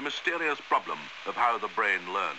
mysterious problem of how the brain learns.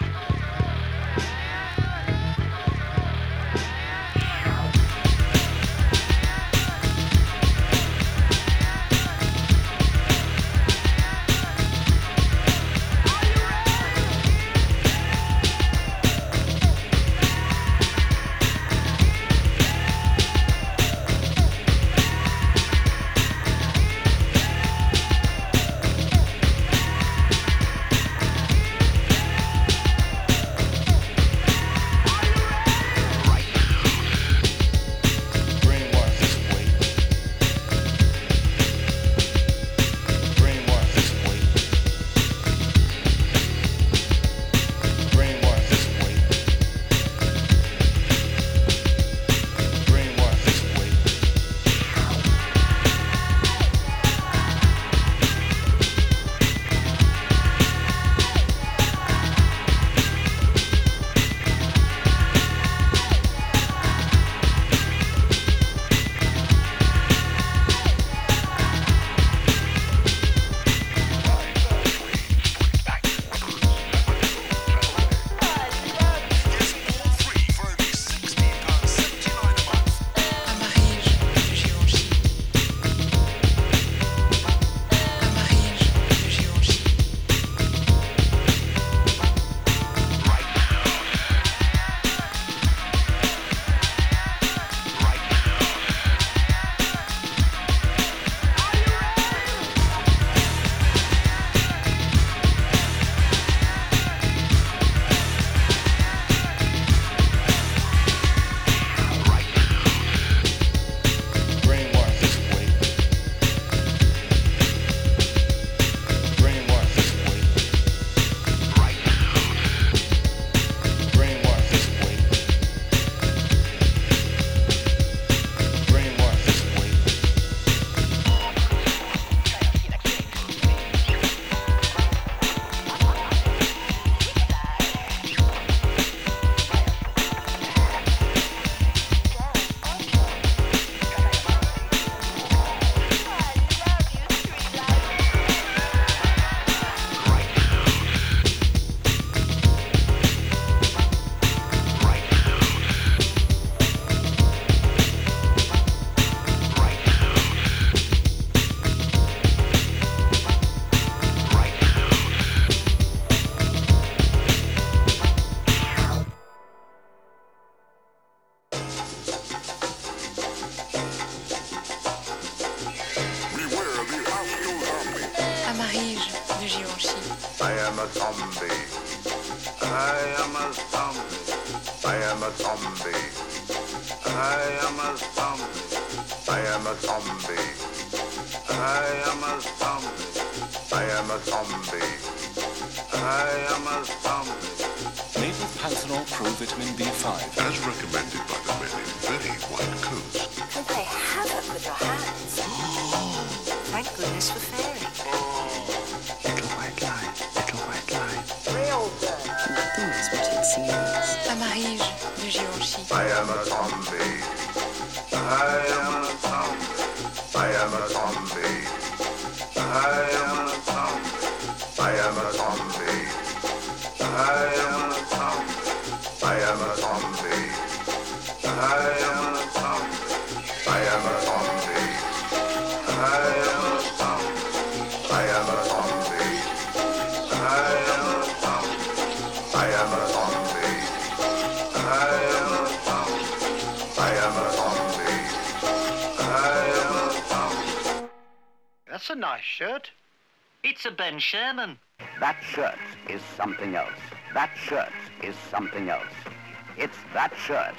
That's a nice shirt. It's a Ben Sherman. That shirt is something else. That shirt is something else. It's that shirt.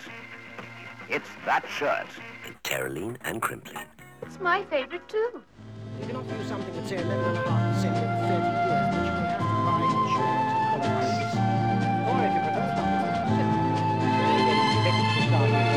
It's that shirt. And Caroline and Crimply. It's my favourite too. You can offer you something that's say 11.5% over 30 years, but you may have to buy insurance and policies. Or if you prefer something like a 7, you start with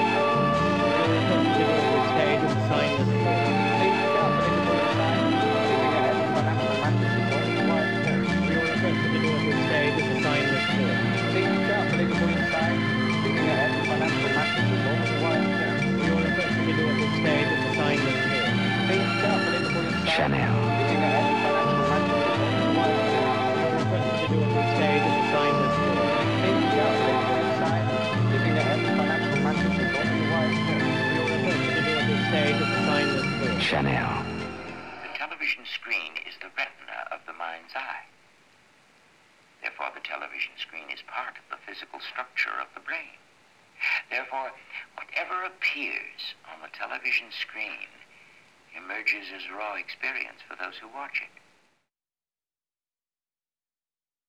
stage as a sign of support. Please carefully to put aside, moving ahead with financial fantasy for the wide coast. We will request that the door to stage as a sign of support. Please carefully to put aside, moving ahead with financial fantasy for the wide coast. We will request that the door to stage as a sign of support. Please carefully to put aside, Chanel. moving ahead with financial fantasy. Chanel. The television screen is the retina of the mind's eye. Therefore, the television screen is part of the physical structure of the brain. Therefore, whatever appears on the television screen emerges as raw experience for those who watch it.